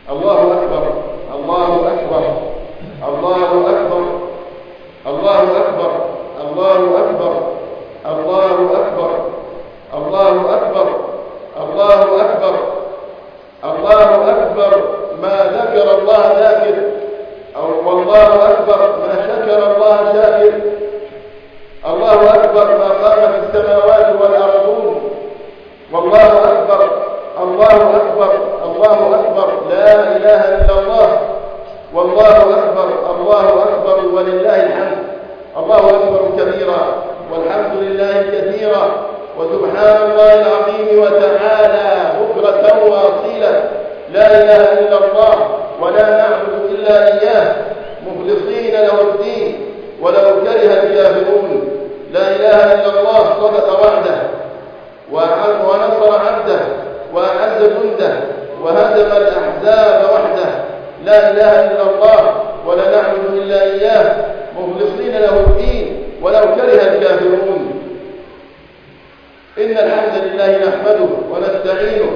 الله أكبر الله أكبر الله أكبر الله أكبر الله أكبر الله أكبر الله أكبر الله أكبر الله أكبر ما ذكر الله ذاكر أو والله أكبر ما شكر الله شاكر الله أكبر ما قام في السماوات والأرضون والله أكبر الله أكبر الله أكبر لا إله إلا الله والله أكبر الله أكبر ولله الحمد الله أكبر كبيرا والحمد لله كثيرا وسبحان الله العظيم وتعالى بكرة وأصيلا لا إله إلا الله ولا نعبد إلا إياه مخلصين له الدين ولو كره الكافرون لا إله إلا الله صدق وعده ونصر عبده وأعز جنده وهزم الأحزاب وحده لا إله إلا الله ولا نعبد إلا إياه مخلصين له الدين ولو كره الكافرون إن الحمد لله نحمده ونستعينه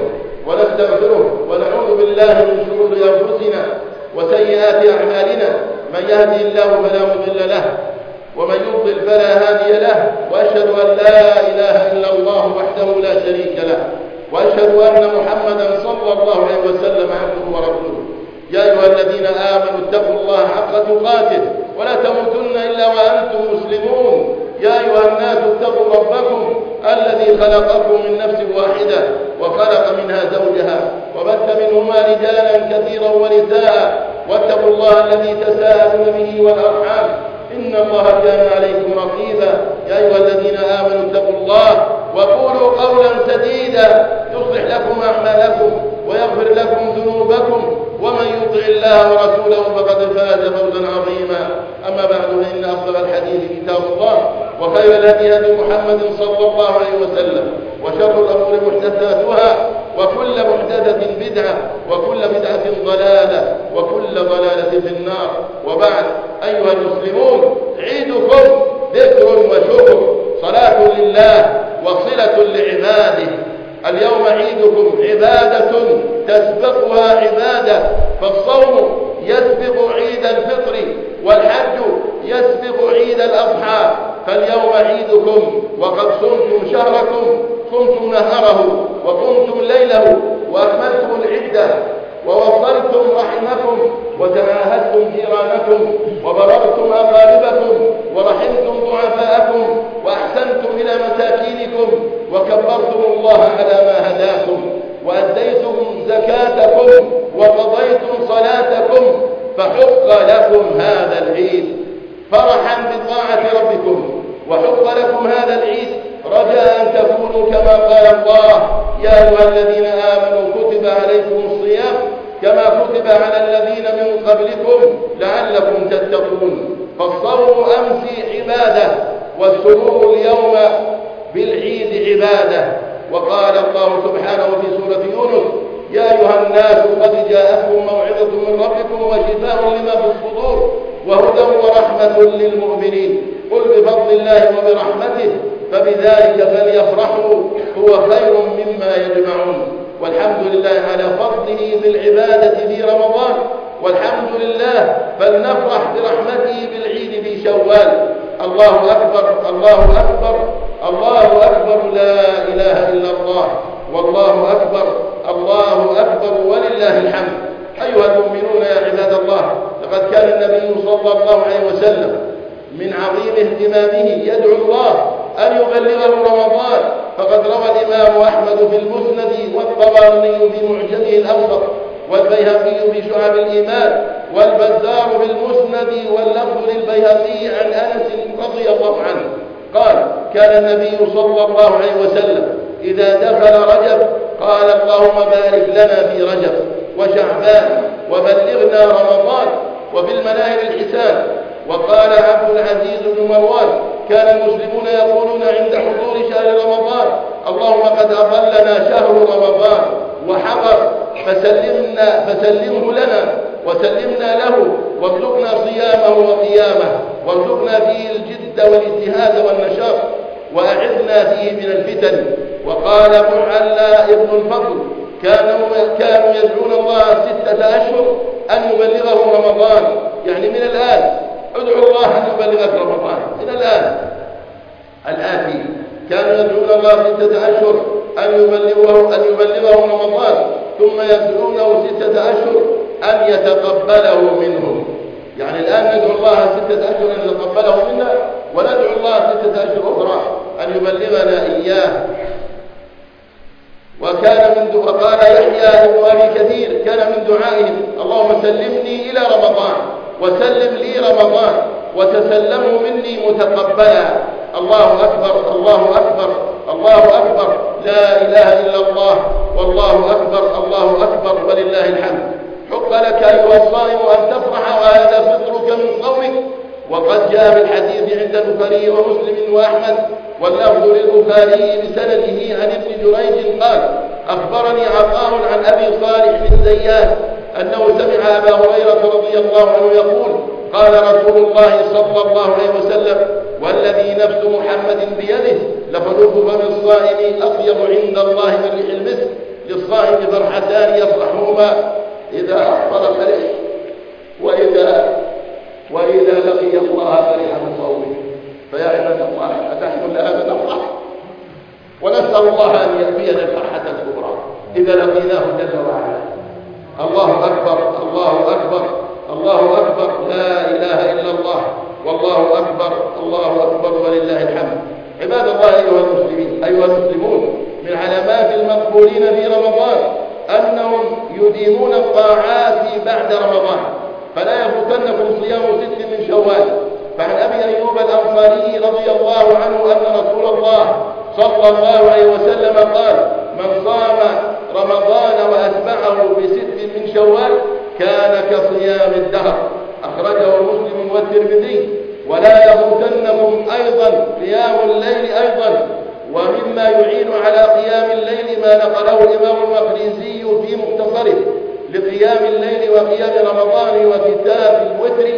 ونستغفره ونعوذ بالله من شرور أنفسنا وسيئات أعمالنا من يهدي الله فلا مضل له ومن يضلل فلا هادي له وأشهد أن لا إله إلا الله وحده لا شريك له وأشهد أن محمدا صلى الله عليه وسلم عبده ورسوله يا أيها الذين آمنوا اتقوا الله حق تقاته ولا تموتن إلا وأنتم مسلمون يا أيها الناس اتقوا ربكم الذي خلقكم من نفس واحدة وخلق منها زوجها وبث منهما رجالا كثيرا ونساء واتقوا الله الذي تساءلون به والأرحام إن الله كان عليكم رقيبا يا أيها الذين آمنوا اتقوا الله وقولوا قولا سديدا يصلح لكم أعمالكم ويغفر لكم ذنوبكم ومن يطع الله ورسوله فقد فاز فوزا عظيما أما بعد فإن أفضل الحديث كتاب الله وخير الهدي هدي محمد صلى الله عليه وسلم وشر الأمور محدثاتها وكل محدثة بدعة وكل بدعة ضلالة وكل ضلالة في النار وبعد أيها المسلمون عيدكم ذكر وشكر صلاة لله وصلة لعباده اليوم عيدكم عبادة تسبقها عبادة فالصوم يسبق عيد الفطر والحج يسبق عيد الأضحى فاليوم عيدكم وقد صمتم شهركم صمتم نهاره وقمتم ليله وأكملتم العدة ووصلتم رحمكم وتعاهدتم جيرانكم وبررتم أقاربكم ورحمتم ضعفاءكم وأحسنتم إلى مساكينكم وكبرتم الله على ما هداكم وأديتم زكاتكم وقضيتم صلاتكم فحق لكم هذا العيد فرحا بطاعة ربكم وحق لكم هذا العيد رجاء أن تكونوا كما قال الله يا أيها الذين آمنوا كتب عليكم الصيام كما كتب على الذين من قبلكم لعلكم تتقون فالصوم أمس عبادة والسرور اليوم بالعيد عبادة وقال الله سبحانه في سورة يونس يا أيها الناس قد جاءتكم موعظة من ربكم وشفاء لما في الصدور وهدى ورحمة للمؤمنين قل بفضل الله وبرحمته فبذلك فليفرحوا هو خير مما يجمعون والحمد لله على فضله بالعبادة في رمضان والحمد لله فلنفرح برحمته بالعيد في شوال الله أكبر الله أكبر الله أكبر لا إله إلا الله والله أكبر الله أكبر ولله الحمد أيها المؤمنون يا عباد الله لقد كان النبي صلى الله عليه وسلم من عظيم اهتمامه يدعو الله أن يبلغه رمضان فقد روى الإمام أحمد في المسند والطبراني في معجمه الأوسط والبيهقي في شعب الإيمان والبزار في المسند واللفظ للبيهقي عن أنس رضي الله عنه قال كان النبي صلى الله عليه وسلم إذا دخل رجب قال اللهم بارك لنا في رجب وشعبان وبلغنا رمضان وفي المناهل الحسان وقال عبد العزيز بن مروان كان المسلمون يقولون عند حضور شهر رمضان اللهم قد أضلنا شهر رمضان وحضر فسلمه لنا وسلمنا له وارزقنا صيامه وقيامه وارزقنا فيه الجد والاجتهاد والنشاط وأعذنا فيه من الفتن وقال معلى ابن الفضل كانوا يدعون الله 6 أشهر أن يبلغه رمضان، يعني من الآن ادعو الله أن يبلغك رمضان من الآن. الآتي كانوا يدعون الله 6 أشهر أن يبلغه رمضان، ثم يدعونه 6 أشهر أن يتقبله منهم. يعني الآن ندعو الله 6 أشهر أن يتقبله منا، وندعو الله 6 أشهر أخرى أن يبلغنا إياه. وقال يحيى بن أبي كثير كان من دعائهم اللهم سلمني إلى رمضان وسلم لي رمضان وتسلموا مني متقبلا. الله أكبر الله أكبر الله أكبر، لا إله إلا الله، والله أكبر الله أكبر ولله الحمد. حق لك أيها الصائم أن تفرح وهذا فطرك من صومك. وقد جاء في الحديث عند البخاري ومسلم وأحمد واللفظ للبخاري بسنده عن ابن جريج قال أخبرني عطاء عن أبي صالح بن زياد أنه سمع أبا هريرة رضي الله عنه يقول قال رسول الله صلى الله عليه وسلم والذي نفس محمد بيده لخلوف فم الصائم أطيب عند الله من ريح المسك، للصائم فرحتان يفرحهما إذا أفطر فرح وإذا لقي الله فرح بصومه. فيا عباد الله أتحمل هذا نفرح ونسأل الله أن يأتينا الفرحة الكبرى إذا لقيناه جل وعلا. الله أكبر الله أكبر الله أكبر، لا إله إلا الله، والله أكبر الله أكبر ولله الحمد. عباد الله أيها المسلمون، من علامات المقبولين في رمضان أنهم يديمون الطاعات بعد رمضان، فلا يفوتنكم صيام 6 من شوال. فعن أبي أيوب الأنصاري رضي الله عنه أن رسول الله صلى الله عليه وسلم قال من صام رمضان وأتبعه ب6 من شوال كان كصيام الدهر، أخرجه مسلم والترمذي. ولا يفوتنكم أيضا قيام الليل أيضا، ومما يعين على قيام الليل ما نقله الإمام المقريزي في مختصره لقيام الليل وقيام رمضان وكتاب الوتر.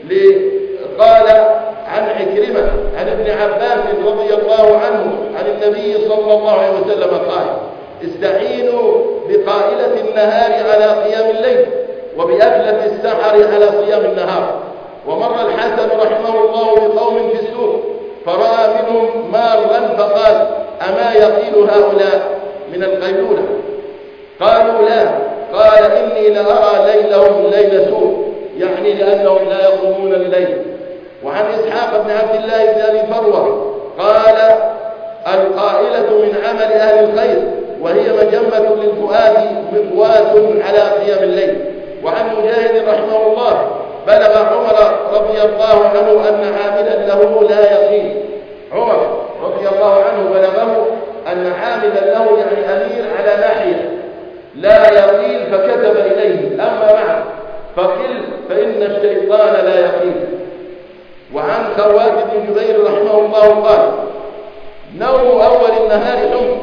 قال عن عكرمة عن ابن عباس رضي الله عنه عن النبي صلى الله عليه وسلم قال استعينوا بقائلة النهار على قيام الليل وبأكلة السحر على صيام النهار. ومر الحسن رحمه الله بقوم في السوق فرأى منهم مارا فقال أما يقيل هؤلاء من القيلولة؟ قالوا لا. قال إني لأرى ليلهم ليل سوء، يعني لأنهم لا يقومون الليل. وعن إسحاق بن عبد الله بن أبي فروة قال القائلة من عمل أهل الخير وهي مجمة للفؤاد مقواس على قيام الليل. وعن مجاهد رحمه الله بلغ عمر رضي الله عنه أن عاملا له لا يقيل. عمر رضي الله عنه بلغه أن عاملا له يعني أمير على ناحية لا يقيل فكتب إليه أما معه فقل فإن الشيطان لا يقيل. وعن خوات بن جبير رحمه الله قال نوم أول النهار حمق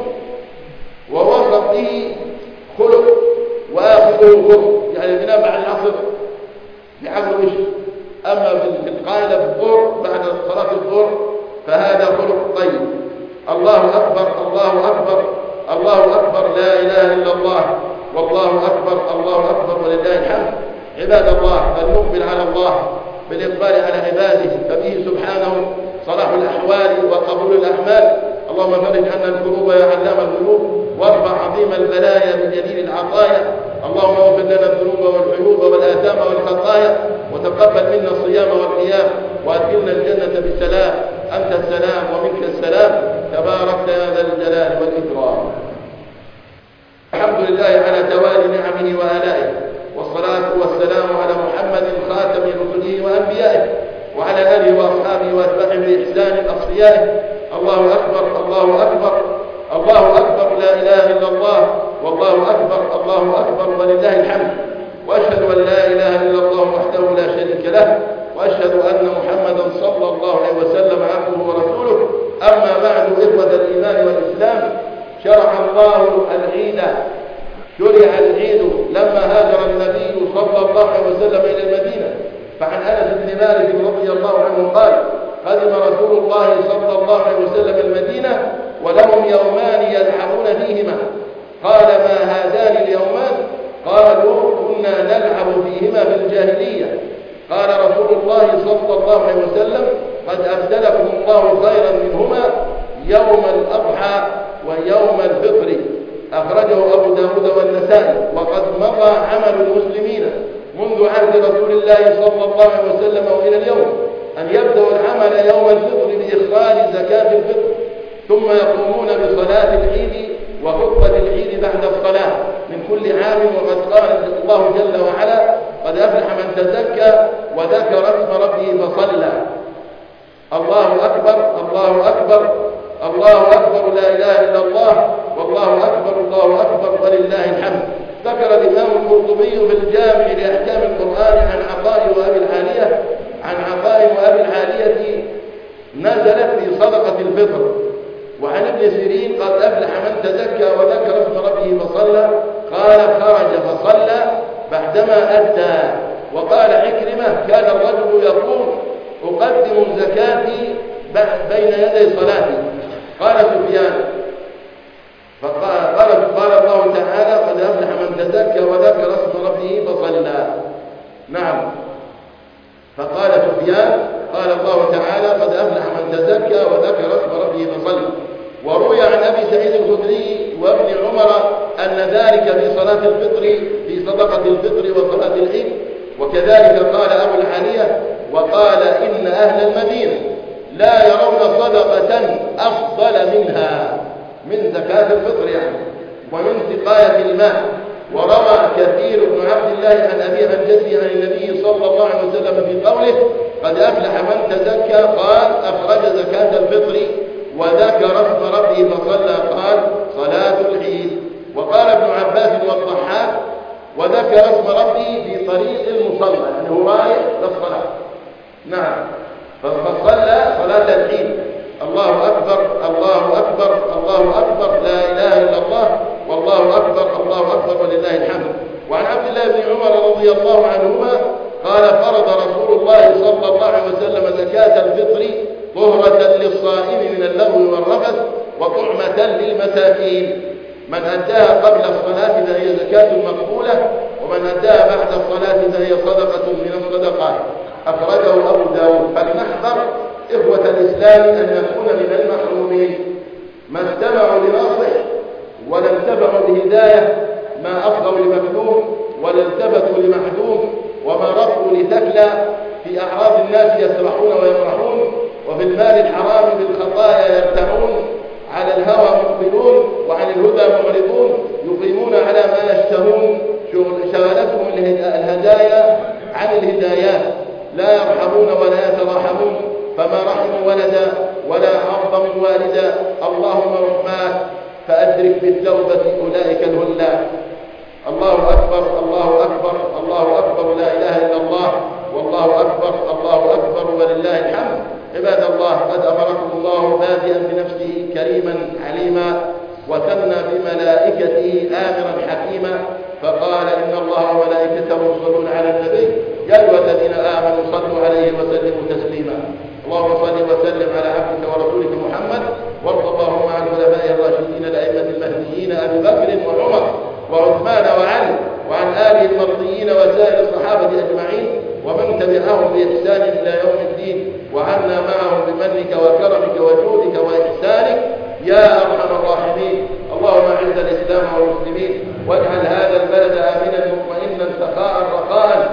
ووسطه خلق وآخره خلق، يعني بناء بعد العصر بحق الوجه. أما في القاعدة في الظهر بعد صلاة الظهر فهذا خلق طيب. الله أكبر الله أكبر الله أكبر، لا إله إلا الله، والله أكبر الله أكبر ولله الحمد. عباد الله فلنقبل على الله بالإقبال على عباده، فبه سبحانه صلاح الأحوال وقبول الأعمال. اللهم فرج عنا الكروب يا علام القلوب، وارفع عظيم البلايا بجليل العطايا. اللهم اغفر لنا الذنوب والعيوب والآثام والخطايا، وتقبل منا الصيام والقيام، وأدخلنا الجنة بالسلام. أنت السلام ومنك السلام، تباركت يا ذا الجلال والإكرام. الحمد لله على توالي نعمه وآلائه، والصلاة والسلام على محمد خاتم رسله وأنبيائه، وعلى آله وأصحابه وأتباعه بإحسان أصفيائه. الله أكبر الله أكبر الله أكبر، لا إله إلا الله، والله أكبر الله أكبر ولله الحمد. وأشهد أن لا إله إلا الله وحده لا شريك له، وأشهد أن محمدا صلى الله عليه وسلم عبده ورسوله. أما بعد، إخوة الإيمان والإسلام، شرع الله العيد، شرع العيد لما هاجر النبي صلى الله عليه وسلم إلى المدينة. فعن أنس بن مالك رضي الله عنه قال قدم رسول الله صلى الله عليه وسلم المدينة ولهم يومان يلعبون فيهما. قال ما هذان اليومان؟ قالوا كنا كنا نلعب فيهما في الجاهلية. قال رسول الله صلى الله عليه وسلم: قد أبدلكم الله خيرا منهما يوم الأضحى ويوم الفطر. أخرجه أبو داود والنسائي. وقد مضى عمل المسلمين منذ عهد رسول الله صلى الله عليه وسلم وإلى اليوم أن يبدأوا العمل يوم الفطر بإخراج زكاة الفطر، ثم يقومون بصلاة العيد وخطبة العيد بعد الصلاة من كل عام. وقد قال الله جل وعلا: قد أفلح من تزكى وذكر اسم ربه فصلى. الله أكبر، الله أكبر، الله أكبر، لا إله إلا الله، والله أكبر، الله أكبر، ولله الحمد. ذكر الإمام القرطبي في الجامع لأحكام القرآن عن عطاء وأبي العالية نزلت في صدقة الفطر. وعن ابن سيرين: قد أفلح من تزكى وذكر اسم ربه فصلى. قال: خرج فصلى بعدما أدى. وقال عكرمة: كان الرجل يقول: أقدم زكاتي بين يدي صلاتي. قال سفيان: قال الله تعالى: قد أفلح من تزكى وذكر اسم ربه فصلى. نعم. فقال سفيان: قال الله تعالى: قد أفلح من تزكى وذكر اسم ربه فصلى. وروي عن أبي سعيد الخدري وابن عمر أن ذلك في صلاة الفطر، في صدقة الفطر وصلاة العيد. وكذلك قال أبو العالية: وقال: إن أهل المدينة لا يرون صدقة أفضل منها، من زكاة الفطر يعني، ومن سقاية الماء. وروى كثير بن عبد الله عن أبي عن جده عن النبي صلى الله عليه وسلم في قوله: قد أفلح من تزكى، قال: أخرج زكاة الفطر وذكر اسم ربه فصلى، قال: صلاة العيد. وقال ابن عباس والضحاك: وذكر اسم ربه في طريق المصلى، يعني هو رايح للصلاة. نعم. فصلى صلاة العيد. الله أكبر، الله أكبر، الله أكبر، لا إله إلا الله، والله أكبر، الله أكبر، ولله الحمد. وعن عبد الله بن عمر رضي الله عنهما قال: فرض رسول الله صلى الله عليه وسلم زكاة الفطر طهرة للصائم من اللغو والرفث وطعمة للمساكين. من أداها قبل الصلاة فهي زكاة مقبولة، ومن أداها بعد الصلاة فهي صدقة من الصدقات. أخرجه أبو داود. فلنحذر إخوة الإسلام أن نكون من المحرومين. ما استمعوا لناصح ولا انتبعوا لهداية، ما أفضوا لمكلوم ولا التفتوا لمحدوم، وما رفوا لتكلى. في أعراض الناس يسرحون ويمرحون، وفي المال الحرام بالخطايا يرتعون. على الهوى مقبلون وعن الهدى معرضون، يقيمون على ما يشتهون، شغلتهم الهدايا عن الهدايات، لا يرحمون ولا يتراحمون، فما رحموا ولدا ولا عظموا والدا. اللهم رحماك فأدرك بالتوبة أولئك الهلاك. الله أكبر، الله أكبر، الله أكبر، لا إله إلا الله، والله أكبر، الله أكبر، ولله الحمد. عباد الله، قد أمركم الله بادئا بنفسه كريما عليما، وثنى بملائكته آمرا حكيما، فقال: إن الله وملائكته يصلون على النبي يا أيها الذين آمنوا صلوا عليه وسلموا تسليما. اللهم صل وسلم على عبدك ورسولك محمد، وارض اللهم عن الخلفاء الراشدين الأئمة المهديين أبي بكر وعمر وعثمان وعلي، وعن آله المرضيين وسائر الصحابة أجمعين، ومن تبعهم بإحسان إلى يوم الدين، وعنا معهم بمنك وكرمك وجودك وإحسانك يا أرحم الراحمين. اللهم أعز الإسلام والمسلمين، واجعل هذا البلد آمنا مطمئنا سخاء رخاء،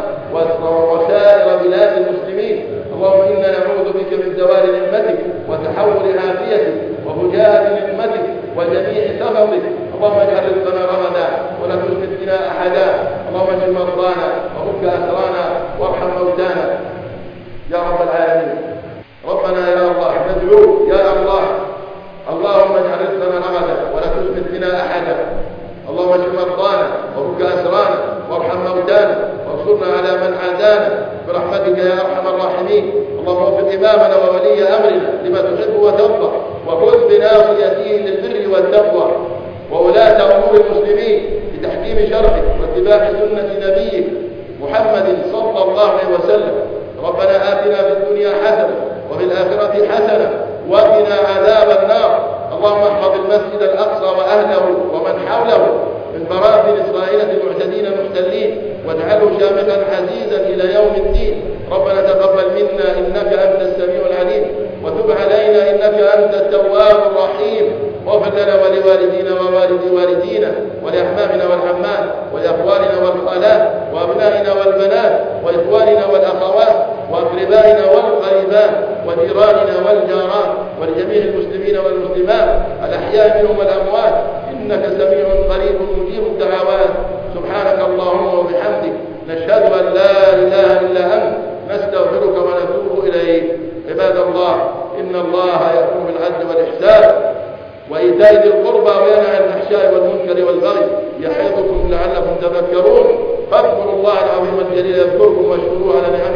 وسائر بلاد المسلمين. اللهم إنا نعوذ بك من زوال نعمتك وتحول عافيتك وفجاءة نعمتك وجميع سخطك. اللهم اجعل رزقنا رغدا ولا تشمت بنا أحدا. اللهم اشف مرضانا وفك أسرانا وارحم موتانا يا رب العالمين. ربنا يا الله ندعوك يا الله. اللهم اجعل رزقنا رغدا ولا تشمت بنا أحدا. اللهم اشف مرضانا وفك أسرانا وارحم موتانا وانصرنا على من عادانا برحمتك يا أرحم الراحمين. اللهم وفق إمامنا وولي أمرنا لما تحب وترضى، وخذ بناصيته للبر والتقوى، وولاة أمور المسلمين بتحكيم شرعك واتباع سنة نبيك محمد صلى الله عليه وسلم. ربنا آتنا في الدنيا حسنة وفي الآخرة حسنة وقنا عذاب النار. اللهم احفظ المسجد الأقصى وأهله ومن حوله من براثن إسرائيل المعتدين المحتلين. واجعله شامخا عزيزا إلى يوم الدين. ربنا تقبل منا إنك أنت السميع العليم، وتب علينا إنك أنت التواب الرحيم. واغفر لنا ولوالدينا ووالدي والدينا ولأحمامنا والعمات ولأخواننا والخالات وأبنائنا والبنات وإخواننا والأخوات وأقربائنا والقريبات وجيراننا والجارات ولجميع المسلمين والمسلمات الأحياء منهم والأموات، إنك سميع قريب مجيب الدعوات. سبحانك اللهم وبحمدك، نشهد أن لا إله إلا أنت، نستغفرك ونتوب إليك. عباد الله، إن الله يأمر بالعدل والإحسان وإيتاء ذي القربى وينهى عن الفحشاء والمنكر والبغي يعظكم لعلكم تذكرون. فاذكروا الله العظيم الجليل يذكركم واشكروه على نعمه